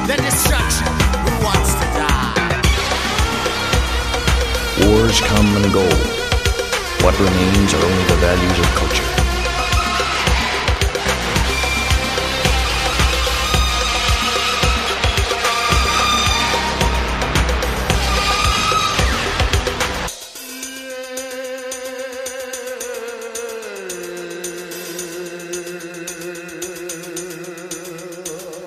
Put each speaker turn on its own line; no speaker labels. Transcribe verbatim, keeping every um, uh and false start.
then destruction. Who wants to die?
Wars come and go. What remains are only the values of culture.